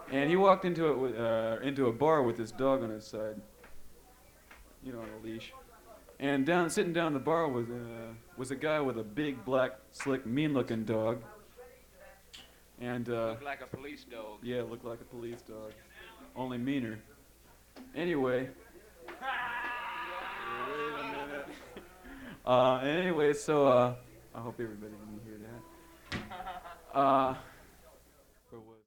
And he walked into a bar with his dog on his side, on a leash. And sitting down in the bar was a guy with a big, black, slick, mean-looking dog. And Look like a police dog. yeah, looked like a police dog, only meaner. Anyway, wait a minute. Anyway, so I hope everybody can hear that.